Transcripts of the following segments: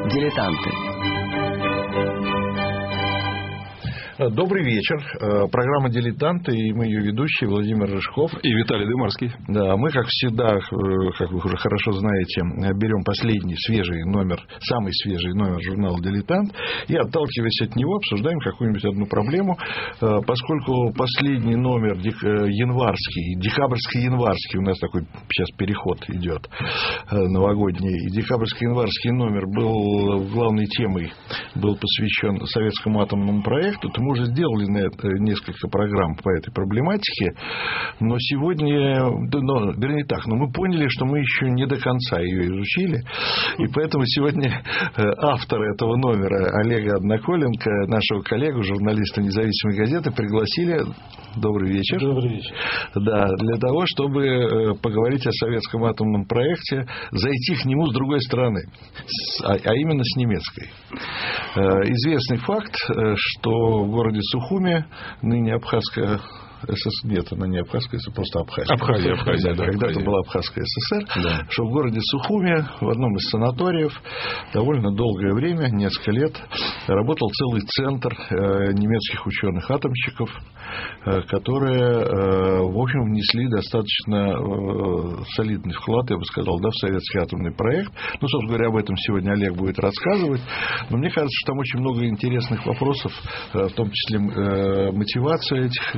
Дилетанты. Добрый вечер. Программа «Дилетанты», и мы ее ведущие Владимир Рыжков и Виталий Дымарский. Да, мы, как всегда, как вы уже хорошо знаете, берем последний, свежий номер, самый свежий номер журнала «Дилетант» и, отталкиваясь от него, обсуждаем какую-нибудь одну проблему. Поскольку последний номер январский, декабрьский-январский, у нас такой сейчас переход идет новогодний, и декабрьский-январский номер был главной темой, был посвящен советскому атомному проекту, то мы уже сделали на это несколько программ по этой проблематике, но сегодня, но мы поняли, что мы еще не до конца ее изучили, и поэтому сегодня автора этого номера Олега Одноколенко, нашего коллегу, журналиста «Независимой газеты», пригласили. Добрый вечер. Добрый вечер. Да, для того, чтобы поговорить о советском атомном проекте, зайти к нему с другой стороны, а именно с немецкой. Известный факт, что в городе Сухуми, ныне Абхазская СССР, нет, она не Абхазская, это просто Абхазия. Абхазия, да, когда-то была Абхазская ССР, да. Что в городе Сухуми, в одном из санаториев, довольно долгое время, несколько лет, работал целый центр немецких ученых-атомщиков, которые, в общем, внесли достаточно солидный вклад, я бы сказал, в советский атомный проект. Ну, собственно говоря, об этом сегодня Олег будет рассказывать. Но мне кажется, что там очень много интересных вопросов, в том числе мотивация этих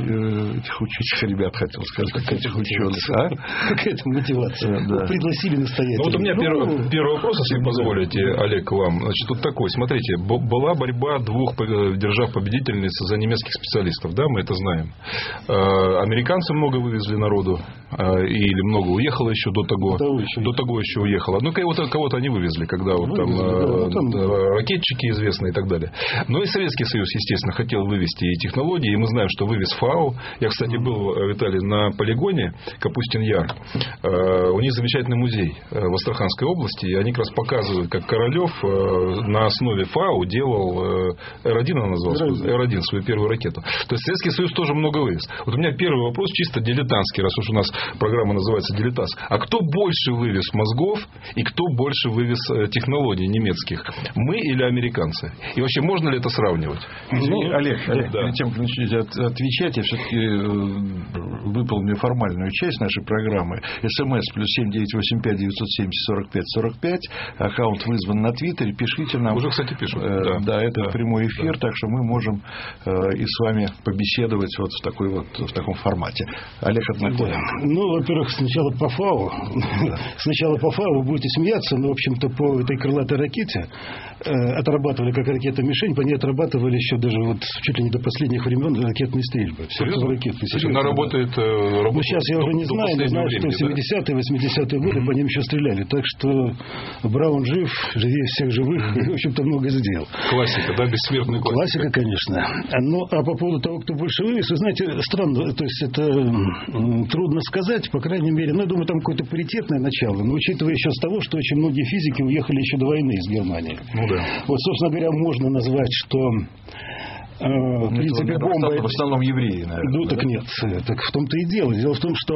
ребят, хотел сказать, этих ученых. Какая-то мотивация. Да. Пригласили настоятельно. Вот у меня первый вопрос, если позволите, Олег, к вам. Значит, тут такой, смотрите, была борьба двух держав-победительниц за немецких специалистов, да, мы это знаем. Американцы много вывезли народу, или много уехало еще до того еще уехало. Ну, кого-то они вывезли, когда вот там ракетчики известные и так далее. Но и Советский Союз, естественно, хотел вывести и технологии, и мы знаем, что вывез ФАУ. Я, кстати, был, Виталий, на полигоне Капустин-Яр. У них замечательный музей в Астраханской области, и они как раз показывают, как Королёв на основе ФАУ делал Р-1, она называлась, Р-1, свою первую ракету. То есть Советский Союз тоже много вывез. Вот у меня первый вопрос чисто дилетантский, раз уж у нас программа называется «Дилетант». А кто больше вывез мозгов и кто больше вывез технологий немецких? Мы или американцы? И вообще, можно ли это сравнивать? Олег, перед тем, как начнете отвечать, я все-таки выполню формальную часть нашей программы. СМС +7 985 970 45 45. Аккаунт вызван на Твиттере. Пишите нам. Уже, кстати, пишут. Да, это прямой эфир, так что мы можем и с вами побеседовать вот в таком формате. Олег Одноколенко. Ну, во-первых, сначала по ФАУ. Сначала по ФАУ вы будете смеяться, но, в общем-то, по этой крылатой ракете отрабатывали как ракета-мишень, по ней отрабатывали еще даже вот чуть ли не до последних времен ракетные стрельбы. Она работает. Ну, сейчас я уже не знаю, но знаю, что в 70-е, 80-е годы по ним еще стреляли. Так что Браун жив, живее всех живых, и, в общем-то, много сделал. Классика, да, бессмертная классика, конечно. Ну, а по поводу того, кто больше вывез, вы знаете, странно, то есть это трудно сказать, по крайней мере, я думаю, там какое-то паритетное начало, но учитывая еще с того, что очень многие физики уехали еще до войны из Германии. Ну, да. Вот, собственно говоря, можно назвать, что в принципе, бомба... В основном евреи, наверное. Ну, так нет. Так в том-то и дело. Дело в том, что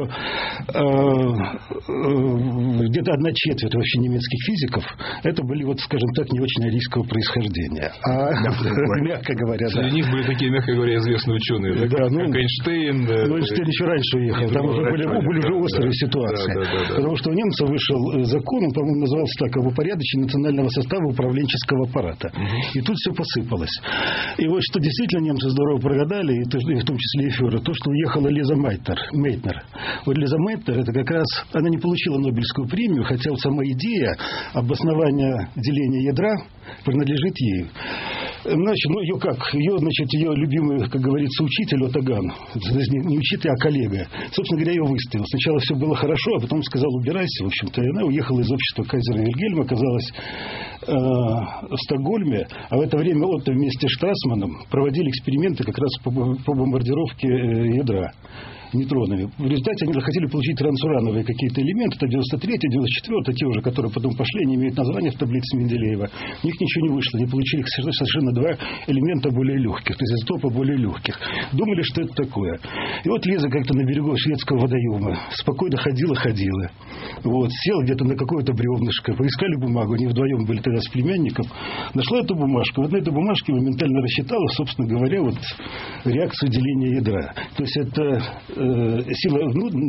где-то 1/4 вообще немецких физиков это были, вот, скажем так, не очень арийского происхождения. Мягко говоря, да. Среди них были такие, мягко говоря, известные ученые, как Эйнштейн. Ну, Эйнштейн еще раньше уехал. Там уже были уже острые ситуации. Потому что у немцев вышел закон, он, по-моему, назывался так: об упорядочении национального состава управленческого аппарата. И тут все посыпалось. И вот что действительно немцы здорово прогадали, и в том числе и фюрер, то, что уехала Лиза Мейтнер. Вот Лиза Мейтнер, это как раз, она не получила Нобелевскую премию, хотя вот сама идея обоснования деления ядра принадлежит ей. Значит, ее любимый, как говорится, учитель Отаган, не учитель, а коллега, собственно говоря, ее выставил. Сначала все было хорошо, а потом сказал: убирайся, в общем-то, и она уехала из общества Кайзера Вильгельма, оказалась в Стокгольме, а в это время Отто вместе с Штрасманом проводили эксперименты как раз по бомбардировке ядра. нейтронами. В результате они захотели получить трансурановые какие-то элементы, это 93-й, 94-й, те уже, которые потом пошли, они имеют название в таблице Менделеева. У них ничего не вышло, они получили совершенно два элемента более легких, то есть изотопа более легких. Думали, что это такое. И вот Лиза как-то на берегу шведского водоема спокойно ходила. Вот, села где-то на какое-то бревнышко, поискали бумагу, они вдвоем были тогда с племянником, нашла эту бумажку. Вот на этой бумажке моментально рассчитала, собственно говоря, вот реакцию деления ядра. То есть это сила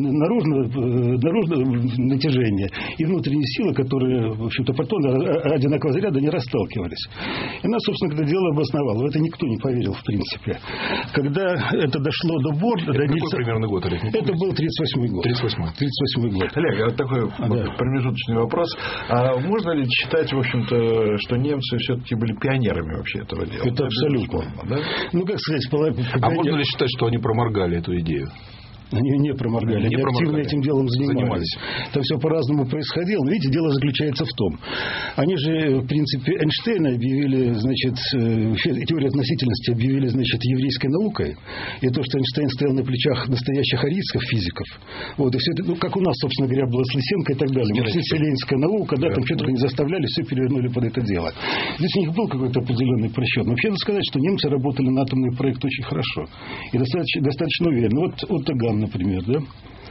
наружного натяжения и внутренняя сила, которые, в общем-то, протоны одинакового заряда не расталкивались. И она, собственно, это дело обосновала. В это никто не поверил, в принципе. Когда это дошло до Борда... Какой примерно год, Олег? Это был 38-й год. 38-й год. Олег, вот такой промежуточный вопрос. А можно ли считать, в общем-то, что немцы все-таки были пионерами вообще этого дела? Это абсолютно. Да? Ну, как сказать... А можно ли считать, что они проморгали эту идею? Они не проморгали, они активно этим делом занимались. Там все по-разному происходило. Но, видите, дело заключается в том. Они же, в принципе, Эйнштейна объявили, значит, теорию относительности объявили, значит, еврейской наукой. И то, что Эйнштейн стоял на плечах настоящих арийских физиков. Вот, и все это, ну, как у нас, собственно говоря, было с Лысенко и так далее. Марксистско-ленинская наука, да, там что-то не заставляли, все перевернули под это дело. Здесь у них был какой-то определенный просчет. Но вообще надо сказать, что немцы работали на атомный проект очень хорошо. И достаточно уверенно. Вот Отто Гам, например, да?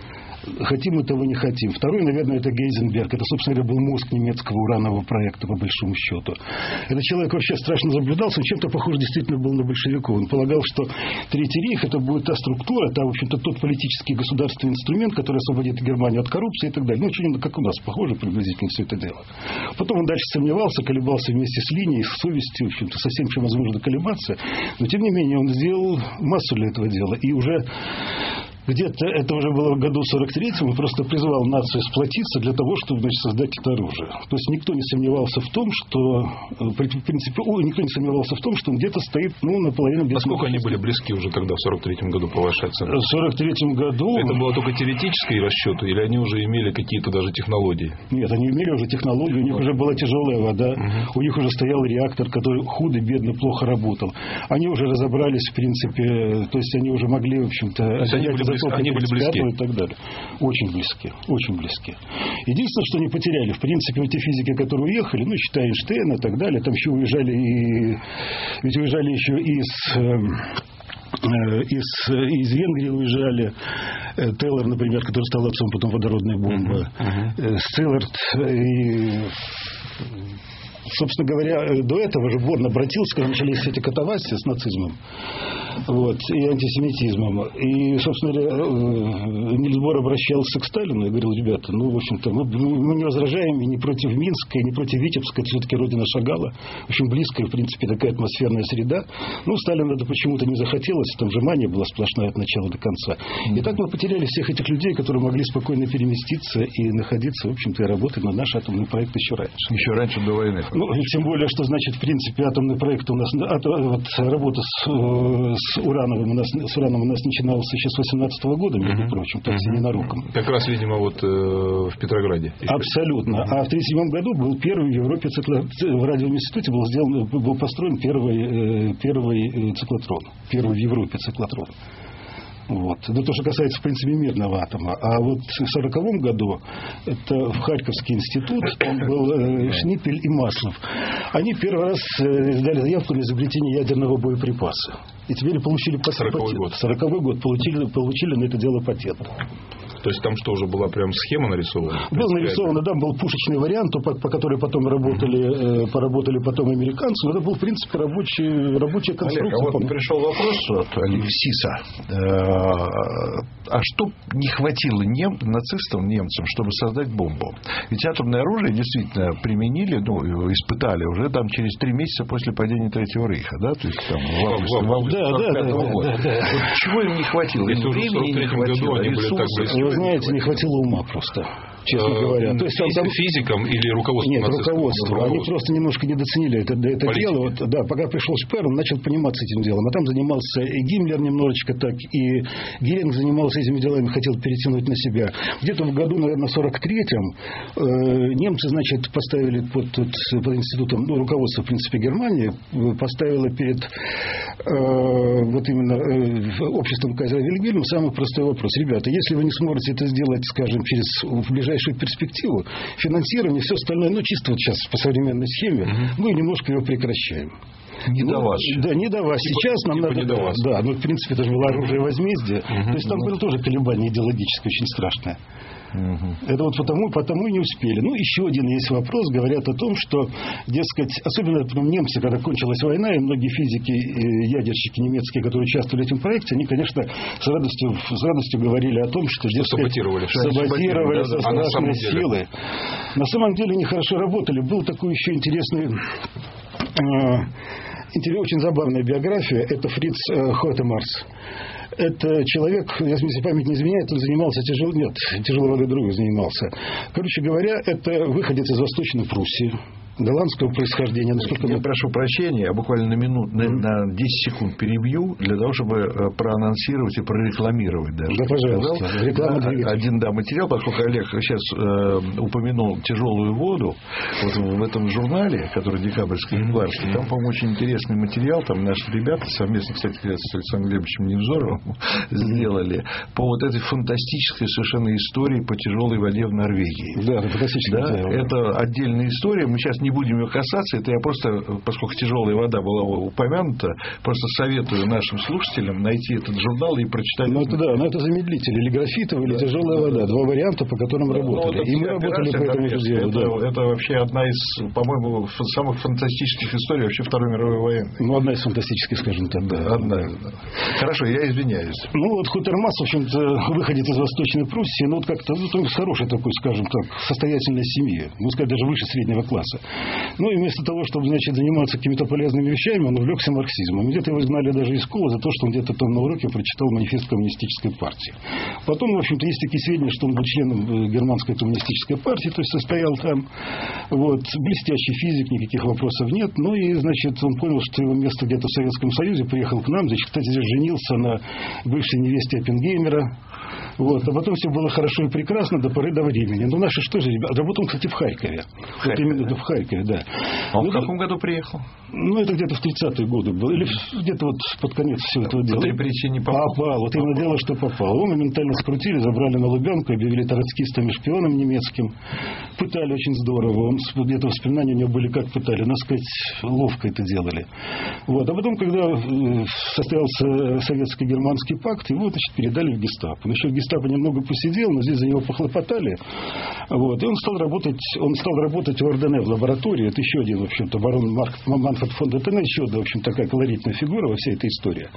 Хотим мы того, не хотим. Второй, наверное, это Гейзенберг. Это, собственно говоря, был мозг немецкого уранового проекта, по большому счету. Этот человек вообще страшно заблуждался. Он чем-то похож действительно был на большевиков. Он полагал, что Третий рейх это будет та структура, это, в общем-то, тот политический государственный инструмент, который освободит Германию от коррупции и так далее. Ну, очень как у нас, похоже приблизительно все это дело. Потом он дальше сомневался, колебался вместе с линией, с совестью, в общем-то, со всем, чем возможно колебаться. Но, тем не менее, он сделал массу для этого дела. И уже где-то, это уже было в году 43-м, он просто призвал нацию сплотиться для того, чтобы, значит, создать это оружие. То есть никто не сомневался в том, что, в принципе, никто не сомневался в том, что он где-то стоит, ну, наполовину без... Насколько они были близки уже тогда, в 43-м году, по вашей оценке? В 43-м году... Это было только теоретические расчеты, или они уже имели какие-то даже технологии? Нет, они имели уже технологии, у них уже была тяжелая вода, у них уже стоял реактор, который худо, бедно, плохо работал. Они уже разобрались, в принципе, то есть они уже могли, в общем-то... Они были близки. И так далее. Очень близки. Очень близки. Единственное, что они потеряли, в принципе, вот те физики, которые уехали, ну, считая Эйнштейна и так далее, там еще уезжали еще из Венгрии уезжали. Тейлор, например, который стал отцом потом водородной бомбы. Стиллард и... Собственно говоря, до этого же Борн обратился, когда начались эти катавасии с нацизмом, вот, и антисемитизмом. И, собственно говоря, Нильс Бор обращался к Сталину и говорил: ребята, ну, в общем-то, мы не возражаем и не против Минска, и не против Витебска, это все-таки родина Шагала. В общем, близкая, в принципе, такая атмосферная среда. Ну, Сталину это почему-то не захотелось, там же мания была сплошная от начала до конца. И так мы потеряли всех этих людей, которые могли спокойно переместиться и находиться, в общем-то, и работать на наш атомный проект еще раньше. Еще раньше до войны. Ну, тем более, что, значит, в принципе, атомный проект у нас, вот, работа с урановым у нас начиналась еще с 18-го года, между прочим, так все ненароком. Как раз, видимо, вот в Петрограде. Абсолютно. А в 1937 году был первый в Европе в радиоинституте был построен первый циклотрон. Первый в Европе циклотрон. Вот. Это то, что касается, в принципе, мирного атома. А вот в 1940 году это в Харьковский институт, там был Шнипель и Маслов. Они первый раз сдали заявку на изобретение ядерного боеприпаса. И теперь получили патент. 40-й год получили на это дело патент. То есть там что, уже была прям схема нарисована? Был нарисован, да, был пушечный вариант, по которой потом поработали потом американцы. Но это был, в принципе, рабочая конструкция. Олег, а вот пришел вопрос от Алексиса. А что не хватило нацистам, немцам, чтобы создать бомбу? Ведь атомное оружие действительно применили, ну, испытали уже там через 3 месяца после падения Третьего рейха, да? То есть там в августе 1945 года. Вот чего им не хватило? Если уже в 1943 году они были так близки. Вы знаете, не хватило ума просто. честно говоря. То есть, физикам или руководству? Нет, руководству. Они просто немножко недооценили это дело. Вот, да, пока пришел Шпеер, он начал пониматься этим делом. А там занимался и Гиммлер немножечко так, и Геринг занимался этими делами, хотел перетянуть на себя. Где-то в году, наверное, в 43-м немцы, значит, поставили под институтом, руководство, в принципе, Германии, поставило перед вот именно обществом кайзера Вильгельма самый простой вопрос. Ребята, если вы не сможете это сделать, скажем, в ближайшую перспективу, финансирование, все остальное, чисто вот сейчас по современной схеме, мы немножко его прекращаем. Не до вас. Да, не до вас. Сейчас нам надо... Да, в принципе, это же было оружие возмездия. То есть там было тоже колебание идеологическое очень страшное. Это вот потому и не успели. Еще один есть вопрос. Говорят о том, что, дескать, особенно немцы, когда кончилась война, и многие физики, ядерщики немецкие, которые участвовали в этом проекте, они, конечно, с радостью говорили о том, что, дескать, саботировали страшные силы. На самом деле они хорошо работали. Был такой еще интересный... очень забавная биография. Это Фриц Хотемарс. Это человек, если память не изменяет, он занимался тяжелой водой другой занимался. Короче говоря, это выходец из Восточной Пруссии. голландского происхождения. Я прошу прощения, я буквально на 10 секунд перебью, для того, чтобы проанонсировать и прорекламировать даже. Да, пожалуйста. Один материал, поскольку Олег сейчас упомянул тяжелую воду, вот в этом журнале, который декабрьский, январский, там, по-моему, очень интересный материал, там наши ребята совместно, кстати, с Александром Глебовичем Невзоровым сделали по вот этой фантастической совершенно истории по тяжелой воде в Норвегии. Да, это фантастическая история. Это отдельная история, мы сейчас не будем ее касаться, это я просто, поскольку тяжелая вода была упомянута, просто советую нашим слушателям найти этот журнал и прочитать. Это замедлитель, или графитовая, или тяжелая вода, два варианта, по которым работали. И мы работали по этому делу. Это вообще одна из, по-моему, самых фантастических историй вообще Второй мировой войны. Одна из фантастических, скажем так, да. Одна. Хорошо, я извиняюсь. Хутермас, в общем-то, выходит из Восточной Пруссии, как-то, с хорошей такой, скажем так, состоятельной семьи, можно сказать, даже выше среднего класса. И вместо того, чтобы, заниматься какими-то полезными вещами, он увлекся марксизмом. Где-то его изгнали даже из школы за то, что он где-то там на уроке прочитал манифест коммунистической партии. Потом, в общем-то, есть такие сведения, что он был членом германской коммунистической партии, то есть состоял там. Блестящий физик, никаких вопросов нет. Он понял, что его место где-то в Советском Союзе, приехал к нам, кстати, женился на бывшей невесте Оппенгеймера. А потом все было хорошо и прекрасно до поры до времени. Наши что же, ребята? Работал, кстати, в Харькове. Именно в Харькове, да. А он в каком году приехал? Это где-то в 30-е годы было. Или где-то под конец всего этого дела. Репрессии не попал. Попал. Именно дело, что попал. Его моментально скрутили, забрали на Лубянку, объявили троцкистом и шпионом немецким. Пытали очень здорово. Где-то воспоминания у него были, как пытали. Надо сказать, ловко это делали. А потом, когда состоялся советско-германский пакт, его, передали в гестапо. Он еще в гестапо немного посидел, но здесь за него похлопотали. И он стал работать в Ордене в лаборатории. Это еще один, в общем-то, барон Манфред фон Детене, еще одна, в общем, такая колоритная фигура во всей этой истории.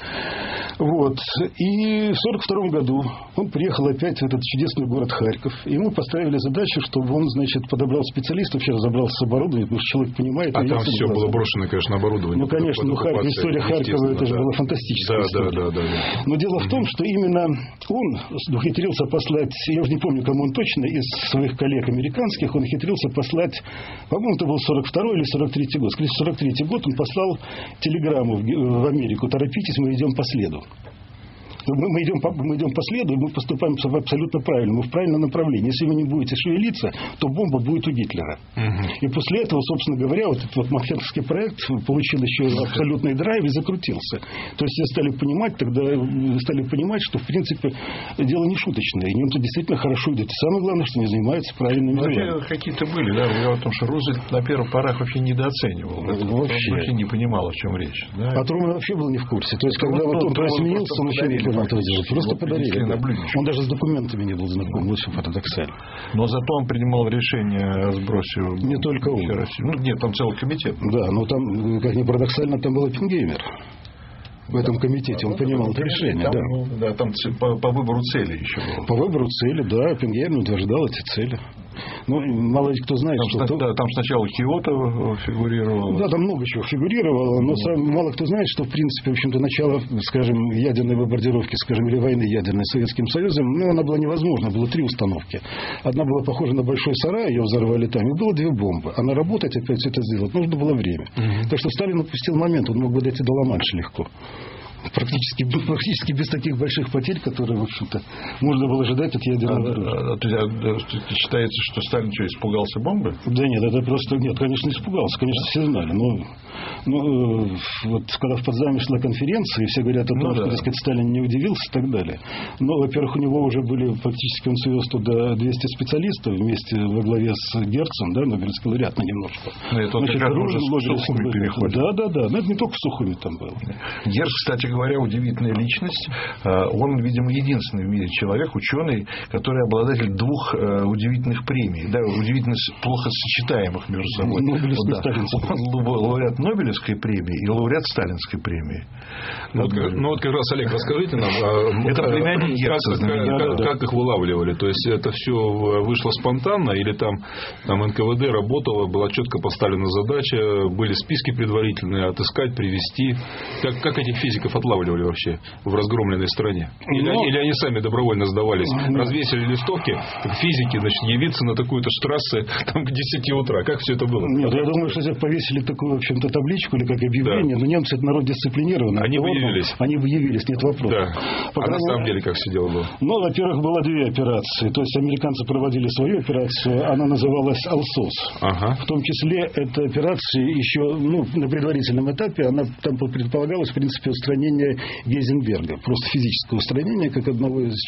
И в 1942 году он приехал опять в этот чудесный город Харьков. И ему поставили задачу, чтобы он, подобрал специалистов, вообще разобрался с оборудованием, потому что человек понимает. А там все было брошено, конечно, оборудование. Конечно, история Харькова, это же была фантастическая история. Да. Но дело в том, что именно он ухитрился послать, я уже не помню, кому он точно, из своих коллег американских, он ухитрился послать, по-моему, это был 42-й или 43-й год. Скорее, 43-й год он послал телеграмму в Америку: торопитесь, мы идем по следу. Мы идем по следу, и мы поступаем абсолютно правильно, мы в правильном направлении. Если вы не будете шевелиться, то бомба будет у Гитлера. И после этого, собственно говоря, этот Манхэттенский проект получил еще абсолютный драйв и закрутился. То есть стали понимать, что в принципе дело не шуточное, и немцы действительно хорошо идут. И самое главное, что они занимаются правильными делами. Какие-то были, да, дело в том, что Рузвельт на первых порах вообще недооценивал. Вообще не понимал, о чем речь. Да? А Трумэн вообще был не в курсе. То есть, когда он сменился, он вообще не понял. Просто подарили. Да. Он даже с документами не был знаком. Очень парадоксально. Но зато он принимал решение о сбросе. Не только он. Нет, там целый комитет. Да, но там, как ни парадоксально, там был Оппенгеймер. В этом комитете он принимал это решение. Там по выбору цели еще было. По выбору цели, да. Оппенгеймер утверждал эти цели. Ну, мало кто знает, там сначала Киото фигурировало. Да, там много чего фигурировало, но мало кто знает, что, в принципе, в общем-то, начало, скажем, ядерной бомбардировки, скажем, или войны ядерной с Советским Союзом, она была невозможна. Было 3 установки. Одна была похожа на большой сарай, ее взорвали там, и было 2 бомбы. А наработать опять все это сделать нужно было время. Так что Сталин упустил момент, он мог бы дойти до Ла-Манша легко. Практически без таких больших потерь, которые, в общем-то, можно было ожидать от ядерного оружия. Считается, что Сталин что, испугался бомбы? Да нет, это просто... Нет, конечно, испугался. Конечно, все знали. Но вот когда в Потсдаме шла конференция, и все говорят о том, что, так сказать, Сталин не удивился и так далее. Но, во-первых, у него уже были практически, он свез туда 200 специалистов вместе во главе с Герцем, да, Нобелевский лауреат на немножко. Это он как раз уже в Сухуми переходит. Да. Но это не только в Сухуми там было. Герц, кстати говоря, удивительная личность. Он, видимо, единственный в мире человек, ученый, который обладатель 2 удивительных премий, да, удивительно плохо сочетаемых между собой. Он лауреат Нобелевской премии и лауреат Сталинской премии. Вот как раз, Олег, расскажите нам, это племянник Герца, как их вылавливали? То есть это все вышло спонтанно, или там НКВД работало, была четко поставлена задача, были списки предварительные, отыскать, привести? Как этих физиков отлавливали вообще в разгромленной стране? Или они сами добровольно сдавались? Развесили листовки, как физики, значит, явиться на такую-то штрассе там, к 10 утра. Как все это было? Нет, я думаю, что здесь повесили такую, в общем-то, табличку или как объявление. Но немцы — это народ дисциплинированный. Они бы явились. Они бы явились, нет вопросов. Да. На самом деле, как все дело было? Ну, во-первых, было 2 операции. То есть американцы проводили свою операцию, она называлась «Алсос». В том числе эта операция еще, на предварительном этапе, она там предполагалась, в принципе, устранение Гейзенберга. Просто физическое устранение, как одного из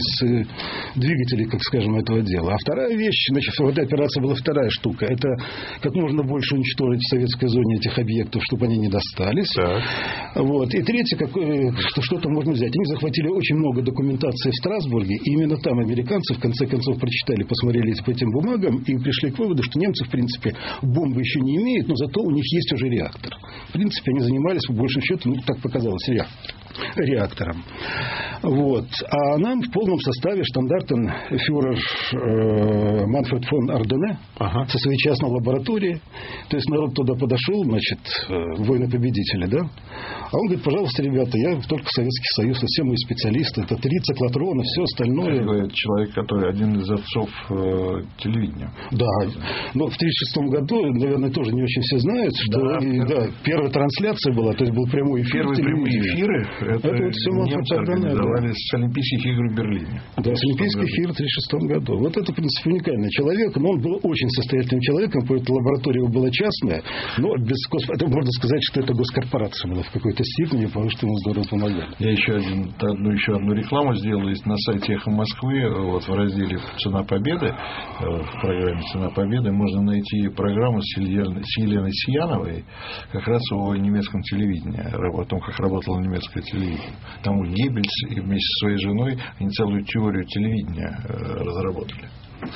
двигателей, как скажем, этого дела. А вторая вещь, значит, в этой операции была вторая штука. Это как можно больше уничтожить в советской зоне этих объектов, чтобы они не достались. Вот. И третье, что там можно взять. Они захватили очень много документации в Страсбурге, и именно там американцы в конце концов прочитали, посмотрели по этим бумагам и пришли к выводу, что немцы, в принципе, бомбы еще не имеют, но зато у них есть уже реактор. В принципе, они занимались, по большему счету, так показалось, реактором. Вот. А нам в полном составе штандартенфюрер Манфред фон Ардене со своей частной лабораторией. То есть народ туда подошел, значит, воины-победители, да? А он говорит: пожалуйста, ребята, я только Советский Союз, все мои специалисты, это 3 циклотрона, все остальное. Это человек, который один из отцов телевидения. Да. Но в 1936 году, наверное, тоже не очень все знают, что первая трансляция была, то есть был прямой эфир. Первые прямые эфиры это вот все немцы организовали с Олимпийских игр в Берлине. Да, с Олимпийских игр в 1936 году. Вот это, в принципе, уникальный человек, но он был очень состоятельным человеком, поэтому лаборатория его была частная, но это можно сказать, что это госкорпорация была в какой-то степени, потому что ему здорово помогали. Я еще одну рекламу сделал на сайте «Эхо Москвы», вот в разделе «Цена Победы», в программе «Цена Победы» можно найти программу с Еленой Сияновой как раз о немецком телевидении, о том, как работало немецкое телевидение. Там Геббельс и вместе со своей женой они целую теорию телевидения разработали.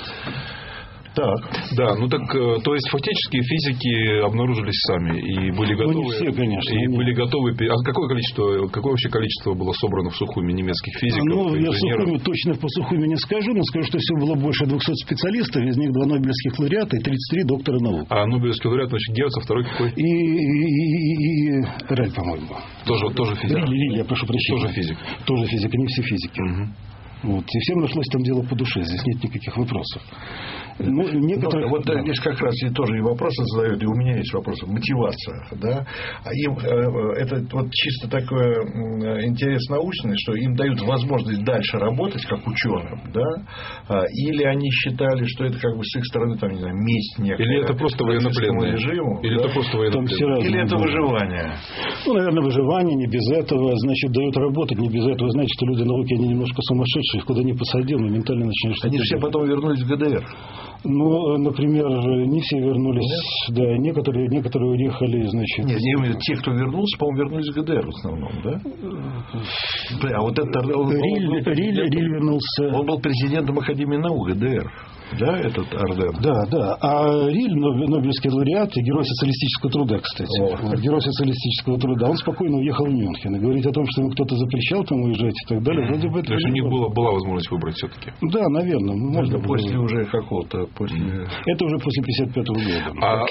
Так. Да, то есть фактически физики обнаружились сами и были готовы. Не все, конечно. И были готовы. А какое вообще количество было собрано в Сухуми немецких физиков? Я Сухуми точно по Сухуми не скажу, но скажу, что всего было больше 200 специалистов, из них 2 нобелевских лауреата и 33 доктора наук. А нобелевский лауреат, значит, Герц, а второй какой? И Раль, по-моему. Тоже физик. Риль, я прошу прощения. Тоже физик. Тоже физик, они все физики. Вот. И всем нашлось там дело по душе, здесь нет никаких вопросов. Некоторые... Вот здесь как раз и тоже и вопросы задают, и у меня есть вопросы. Мотивация, да? А им это вот чисто такой интерес научный, что им дают возможность дальше работать как ученым, да? Или они считали, что это как бы с их стороны там, не знаю, месть некая. Или это просто военнопленные режиму, или да? это просто военнопленные. Или это выживание. Наверное, выживание, не без этого. Значит, дают работать, не без этого. Значит, что люди науки, они немножко сумасшедшие, их куда ни посадил, моментально начинаешь... Они все потом вернулись в ГДР. Например, не все вернулись, да, некоторые уехали, значит... Нет, те, кто вернулся, по-моему, вернулись в ГДР в основном, да? А вот это... Риль вернулся... Он был президентом Академии наук ГДР. Да, этот Арден? Да. А Риль, Нобелевский лауреат, герой социалистического труда, кстати. Герой социалистического труда. Он спокойно уехал в Мюнхен. И говорить о том, что ему кто-то запрещал там уезжать и так далее, вроде бы это... То есть у них была возможность выбрать все-таки? Да, наверное. Можно после уже какого-то Это уже после 1955 года. А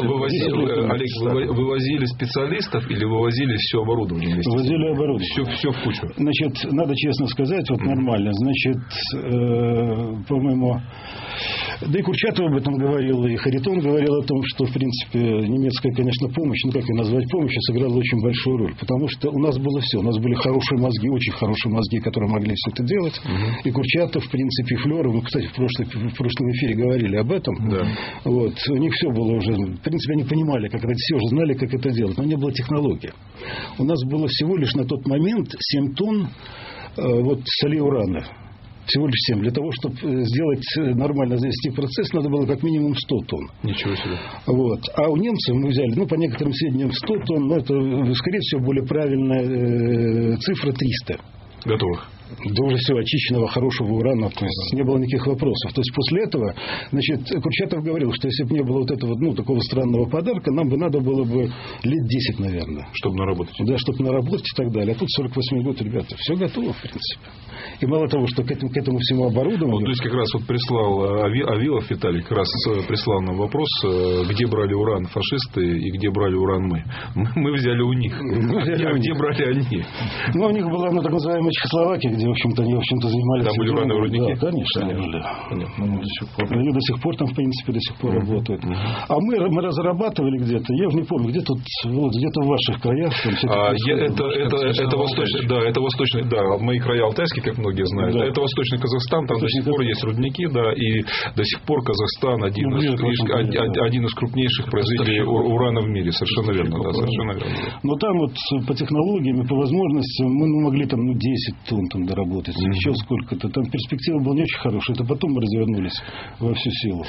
вывозили специалистов или вывозили все оборудование? Вывозили оборудование. Все в кучу. Значит, надо честно сказать, вот нормально. Значит, по-моему, да и Курчатов об этом говорил, и Харитон говорил о том, что, в принципе, немецкая, конечно, помощь, ну как ее назвать, помощь, сыграла очень большую роль. Потому что у нас было все. У нас были хорошие мозги, очень хорошие мозги, которые могли все это делать. И Курчатов, в принципе, и Флёров, мы, кстати, в прошлом эфире говорили об этом. Да. Вот. У них все было уже, в принципе, они понимали, как это, все уже знали, как это делать. Но не было технологии. У нас было всего лишь на тот момент 7 тонн соли урана. Всего лишь 7. Для того, чтобы сделать нормально завести процесс, надо было как минимум 100 тонн. Ничего себе. Вот. А у немцев мы взяли, по некоторым сведениям 100 тонн, но это, скорее всего, более правильная цифра 300. Готовых. Да уже все очищенного, хорошего урана, то есть не было никаких вопросов. То есть после этого, значит, Курчатов говорил, что если бы не было вот этого, такого странного подарка, нам бы надо было бы лет 10, наверное. Чтобы наработать. Да, чтобы наработать и так далее. А тут 48-й год, ребята, все готово, в принципе. И мало того, что к этому всему оборудованию... Вот, то есть, как раз прислал Авилов Виталий, как раз прислал нам вопрос, где брали уран фашисты и где брали уран мы. Мы взяли у них. Где брали они? У них была, так называемая Чехословакия, где, в общем-то, они, занимались... Там были урановые рудники? Да, конечно. Они до сих пор там, в принципе, работают. А мы разрабатывали где-то, я уже не помню, где-то в ваших краях. Это восточный, это восточный, мои края алтайские, как многие знают. Да. Это Восточный Казахстан, там до сих пор есть рудники, и до сих пор Казахстан один из крупнейших производителей урана в мире. Совершенно верно. Совершенно верно. Но там по технологиям и по возможностям мы могли 10 тонн доработать. Еще сколько-то. Там перспектива была не очень хорошая. Это потом мы развернулись во всю силу.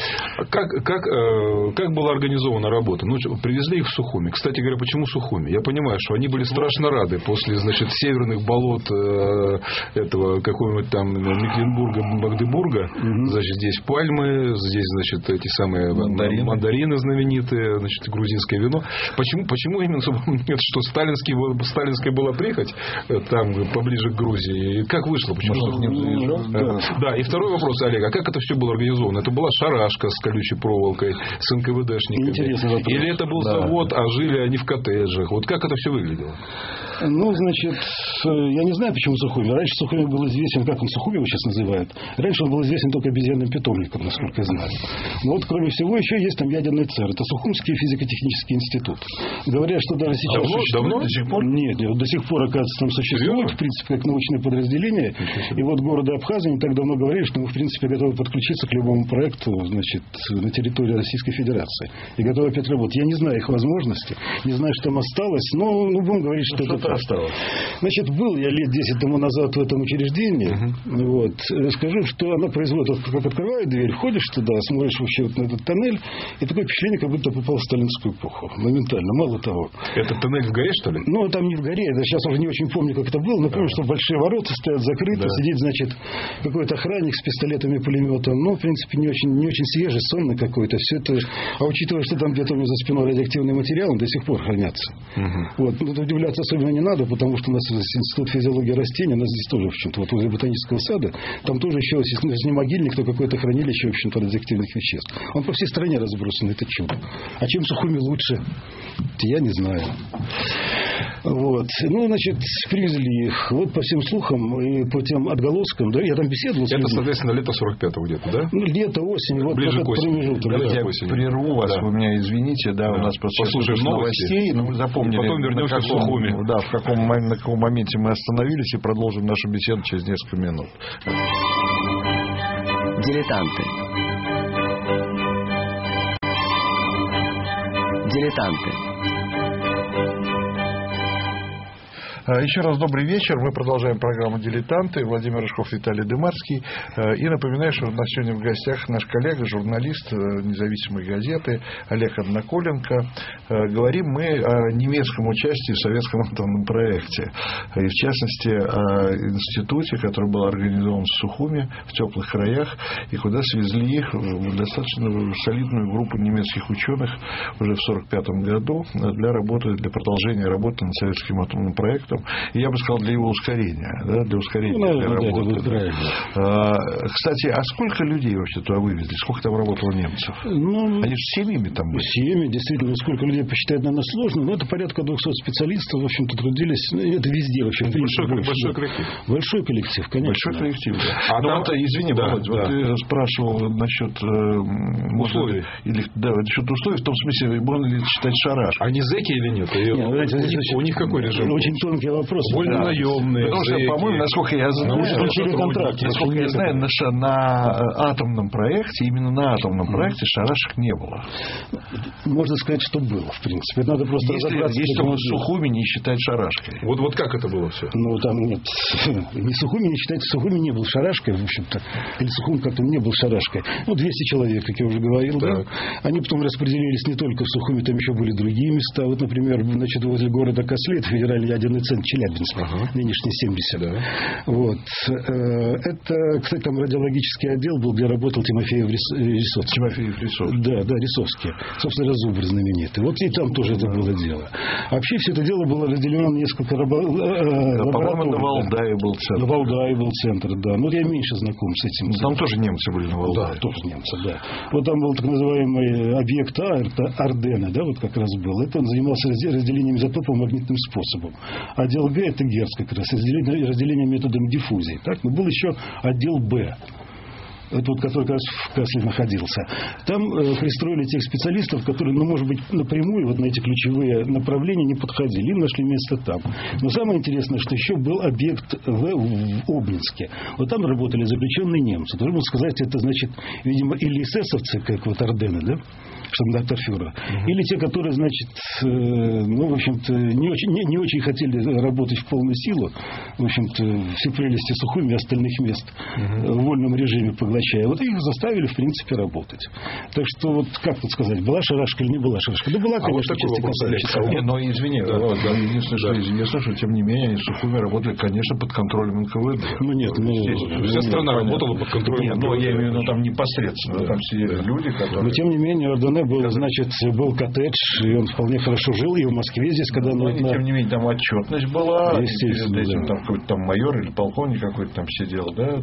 Как была организована работа? Привезли их в Сухуми. Кстати говоря, почему Сухуми? Я понимаю, что они были страшно рады после, северных болот этого какого-нибудь там Мекленбурга, Магдебурга. Значит, здесь пальмы, здесь, эти самые мандарины знаменитые, грузинское вино. Почему именно, что сталинская была прихоть там поближе к Грузии? Как вышло? Почему не заезжал? Да, и второй вопрос, Олег, а как это все было организовано? Это была шарашка с колючей проволокой, с НКВДшниками? Или это был завод, а жили они в коттеджах? Вот как это все выглядело? Я не знаю, почему Сухуми. Раньше Сухуми был известен, как он Сухуми его сейчас называют. Раньше он был известен только обезьянным питомником, насколько я знаю. Но кроме всего, еще есть там ядерный ЦЕР. Это Сухумский физико-технический институт. Говорят, что даже сейчас... Давно? До сих пор? Нет, до сих пор, оказывается, там существует, в принципе, как научное подразделение. И города Абхазия не так давно говорили, что мы, в принципе, готовы подключиться к любому проекту, на территории Российской Федерации. И готовы опять работать. Я не знаю их возможностей, не знаю, что там осталось, но будем говорить, что это осталось. Был я лет 10 тому назад в этом учреждении. Скажу, что она производит, как открывает дверь, ходишь туда, смотришь вообще на этот тоннель, и такое впечатление, как будто попал в сталинскую эпоху. Моментально. Мало того. Это тоннель в горе, что ли? Там не в горе. Я сейчас уже не очень помню, как это было, но помню, что большие ворота стоят закрыты, сидит, какой-то охранник с пистолетом и пулеметом. В принципе, не очень свежий, сонный какой-то. Все это... А учитывая, что там где-то у него за спиной радиоактивный материал, он до сих пор хранятся. Тут удивляться особенно не надо, потому что у нас институт физиологии растений, у нас здесь тоже, в общем-то, возле ботанического сада, там тоже еще, если не могильник, то какое-то хранилище, в общем-то, радиоактивных веществ. Он по всей стране разбросан, это чудо. А чем Сухуми лучше? Я не знаю. Привезли их. По всем слухам и по тем отголоскам, я там беседовал с людьми. Это, соответственно, лето 45-го где-то, да? Лето, осень. Ближе к осени. Я прерву вас, вы меня извините, у нас послушаем новостей, но мы запомнили. Потом вернемся к Сухуми. На каком моменте мы остановились и продолжим нашу беседу через несколько минут. Дилетанты. Еще раз добрый вечер. Мы продолжаем программу «Дилетанты». Владимир Рыжков, Виталий Дымарский. И напоминаю, что у нас сегодня в гостях наш коллега, журналист независимой газеты Олег Одноколенко. Говорим мы о немецком участии в советском атомном проекте. И, в частности, о институте, который был организован в Сухуми, в теплых краях, и куда свезли их достаточно солидную группу немецких ученых уже в 1945 году для продолжения работы над советским атомным проектом. проектом, и я бы сказал, для его ускорения. Да, для ускорения работы. Кстати, а сколько людей вообще туда вывезли? Сколько там работало немцев? Они же семьями там были. Семьями, действительно, сколько людей посчитать, наверное, сложно, но это порядка 200 специалистов, в общем-то, трудились. Это везде вообще. Большой коллектив. Большой коллектив, конечно. Большой коллектив. Извини, Володь, вот ты спрашивал насчет условий. Насчет условий, в том смысле, можно ли считать шарашкой. Они зэки или нет? У них какой режим? Очень тонкий вопрос. Вольно-наемные. Потому что, по-моему, насколько я знаю, на атомном проекте, именно на атомном проекте шарашек не было. Можно сказать, что было, в принципе. Надо просто разобраться. Если Сухуми не считать шарашкой. Вот как это было все? Там нет. Не Сухуми не считать. Сухуми не был шарашкой, в общем-то. Или Сухуми как-то не был шарашкой. 200 человек, как я уже говорил. Да? Они потом распределились не только в Сухуми, там еще были другие места. Вот, например, возле города Косли, это федеральный ядерный центр Челябинск, нынешний 70. Да. Вот. Это, кстати, там радиологический отдел был, где работал Тимофеев Рисовский. Да, Рисовский. Собственно, Разубр знаменитый. Вот и там тоже это было дело. А вообще все это дело было разделено на несколько лабораторий. По-моему, на Валдае был центр. На Валдае был центр, да. Я меньше знаком с этим. Там тоже немцы были на Валдае. Да, тоже немцы, да. Вот там был так называемый объект Ардена, да, вот как раз был. Это он занимался разделением изотопов магнитным способом. Отдел Г — это Герц как раз, разделение методом диффузии. Так? Но был еще отдел Б. Это вот, который как раз в Касле находился. Там пристроили тех специалистов, которые, может быть, напрямую вот на эти ключевые направления не подходили. Им нашли место там. Но самое интересное, что еще был объект в Обнинске. Вот там работали заключенные немцы. Должен сказать, это значит, видимо, или эсэсовцы, как вот Ардены, да? Штандартенфюрера. Или те, которые, значит, в общем-то, не очень хотели работать в полную силу. В общем-то, все прелести Сухуми и остальных мест в вольном режиме поглощая. Вот их заставили, в принципе, работать. Так что, вот как тут сказать, была шарашка или не была шарашка? Да была, конечно, но извини, единственное, что известно, что, тем не менее, они в Сухуми работали, конечно, под контролем НКВД. Вся страна работала под контролем НКВД. Но я имею в виду там непосредственно. Там сидели люди, которые... Но, тем не менее, Ардене был коттедж, и он вполне хорошо жил, и в Москве здесь, когда... Тем не менее, там отчетность была. Естественно, там какой-то там майор или полковник какой-то там сидел, да?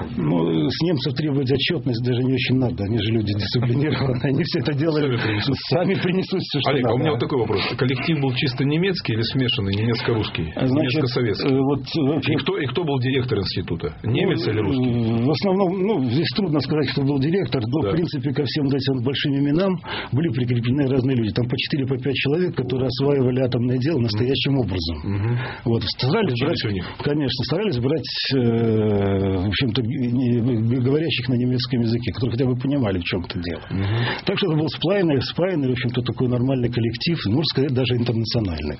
С немцев требовать отчетность даже не очень надо. Они же люди дисциплинированные. Они все это делали. Сами принесут все, что надо. Олег, у меня вот такой вопрос. Коллектив был чисто немецкий или смешанный, немецко-русский? Немецко-советский. И кто был директор института? Немец или русский? В основном, здесь трудно сказать, кто был директор, но, в принципе, ко всем этим большим именам были прикреплены разные люди. Там по 4-5 человек, которые осваивали атомное дело настоящим образом. Вот. Старались брать, в общем-то, говорящих на немецком языке, которые хотя бы понимали, в чем это дело. Так что это был спаянный, в общем-то, такой нормальный коллектив, можно сказать, даже интернациональный.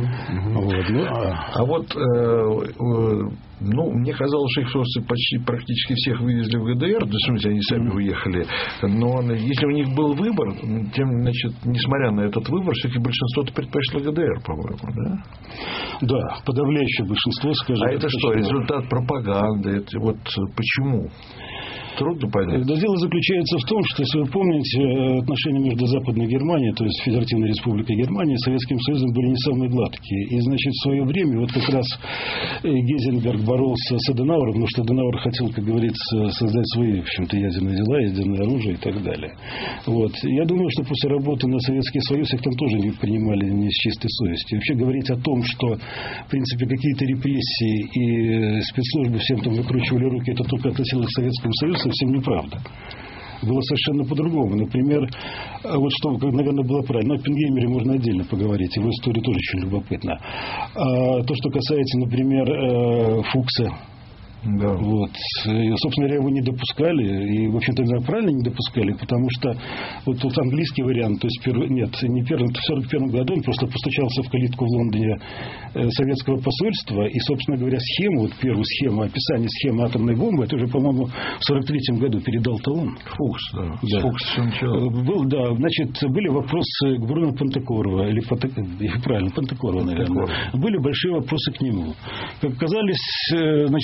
Мне казалось, что их просто практически всех вывезли в ГДР, в смысле, они сами уехали. Но если у них был выбор, несмотря на этот выбор, все-таки большинство-то предпочло ГДР, по-моему, да? Да, подавляющее большинство, скажем. А это что, результат пропаганды? Это вот почему? Трудно понять. Да, дело заключается в том, что, если вы помните, отношения между Западной Германией, то есть Федеративной Республикой Германии, и Советским Союзом были не самые гладкие. И, значит, в свое время вот как раз Гейзенберг боролся с Аденауэром, потому что Аденауэр хотел, как говорится, создать свои, в общем-то, ядерные дела, ядерное оружие и так далее. Вот. Я думаю, что после работы на Советский Союз их там тоже не принимали не с чистой совестью. И вообще говорить о том, что, в принципе, какие-то репрессии и спецслужбы всем там выкручивали руки, это только относилось к Советскому Союзу, совсем неправда. Было совершенно по-другому. Например, вот что, наверное, было правильно. О Оппенгеймере можно отдельно поговорить. Его история тоже очень любопытна. То, что касается, например, Фукса. Да. Вот. И, собственно говоря, его не допускали. И, в общем-то, правильно не допускали, потому что вот тут английский вариант, то есть в 1941 году он просто постучался в калитку в Лондоне советского посольства, и, собственно говоря, первую схему, описание схемы атомной бомбы, это уже, по-моему, в 1943 году передал талон. Фукс, да. Фукс были вопросы к Бруно Пантекорво, или Пантекорво, наверное. Были большие вопросы к нему. Как оказалось, служба безопасности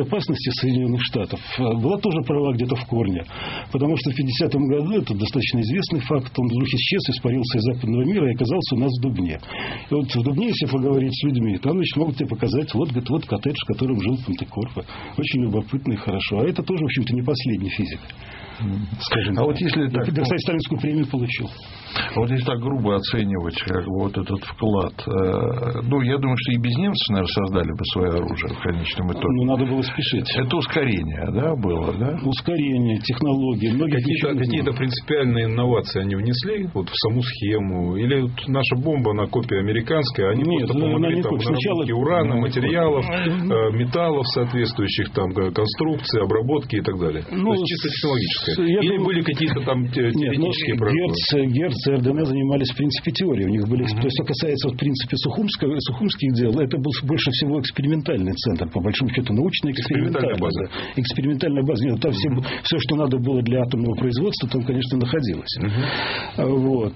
безопасности Соединенных Штатов была тоже права где-то в корне. Потому что в 50-м году, это достаточно известный факт, он вдруг исчез, испарился из западного мира и оказался у нас в Дубне. И вот в Дубне, если поговорить с людьми, там, значит, могут тебе показать, вот коттедж, в котором жил Понтекорво. Очень любопытно и хорошо. А это тоже, в общем-то, не последний физик. Скажем так. Вот если так, кстати, сталинскую премию получил. Вот если так грубо оценивать как бы, вот этот вклад, я думаю, что и без немцев, наверное, создали бы свое оружие в конечном итоге. Ну, надо было спешить. Это ускорение, да, было, да? Ускорение, технологии. Какие-то принципиальные инновации они внесли вот в саму схему? Или вот наша бомба, она копия американская, они просто помогли там в наработке урана, материалов, металлов соответствующих, там, конструкции, обработки и так далее? То есть чисто технологическое. Или были какие-то там теоретические проблемы? Герц и РДН занимались в принципе теорией. У них были, то есть, что касается в принципе сухумских дел, это был больше всего экспериментальный центр, по большому счету научно-экспериментальная база. Экспериментальная база. Нет, там все, что надо было для атомного производства, там, конечно, находилось. Вот.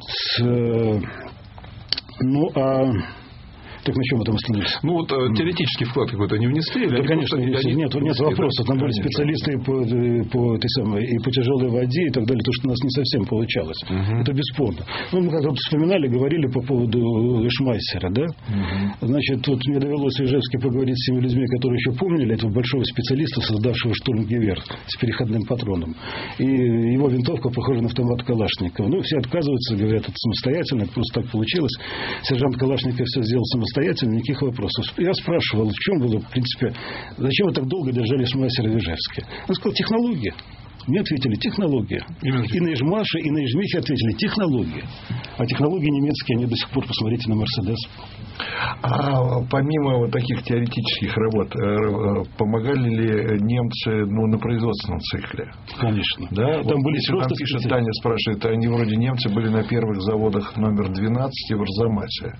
Так на чем это остановились? Теоретический вклад какой-то не внесли? Да, конечно, нет вопроса. Там были специалисты и по тяжелой воде и так далее. То, что у нас не совсем получалось. Это бесспорно. Мы как-то вспоминали, говорили по поводу Шмайсера, да? Значит, вот мне довелось в Ижевске поговорить с теми людьми, которые еще помнили этого большого специалиста, создавшего штурмгевер с переходным патроном. И его винтовка похожа на автомат Калашникова. Все отказываются, говорят, это самостоятельно, это просто так получилось. Сержант Калашников все сделал самостоятельно, никаких вопросов. Я спрашивал, в чем было, в принципе, зачем вы так долго держали Шмайсера в Ижевске? Он сказал, технология. Мне ответили, технология. И на Ижмаше, и на Ижмихе ответили, технология. А технологии немецкие, они до сих пор, посмотрите на Мерседес. А помимо вот таких теоретических работ, помогали ли немцы на производственном цикле? Конечно. Да? Там были там пишет, Таня спрашивает, они вроде немцы были на первых заводах номер 12 в Арзамасе.